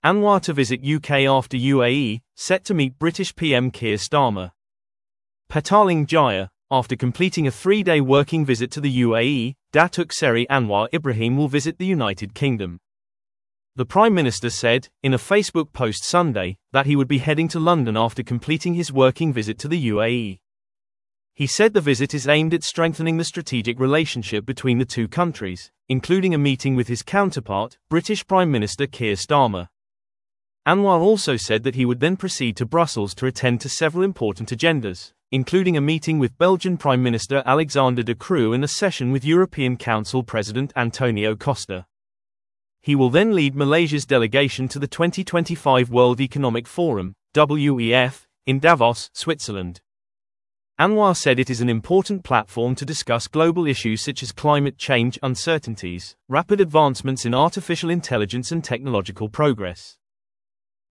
Anwar to visit UK after UAE, set to meet British PM Keir Starmer. Petaling Jaya. After completing a 3-day working visit to the UAE, Datuk Seri Anwar Ibrahim will visit the United Kingdom. The Prime Minister said, in a Facebook post Sunday, that he would be heading to London after completing his working visit to the UAE. He said the visit is aimed at strengthening the strategic relationship between the two countries, including a meeting with his counterpart, British Prime Minister Keir Starmer. Anwar also said that he would then proceed to Brussels to attend to several important agendas, including a meeting with Belgian Prime Minister Alexander De Croo and a session with European Council President Antonio Costa. He will then lead Malaysia's delegation to the 2025 World Economic Forum, WEF, in Davos, Switzerland. Anwar said it is an important platform to discuss global issues such as climate change uncertainties, rapid advancements in artificial intelligence and technological progress.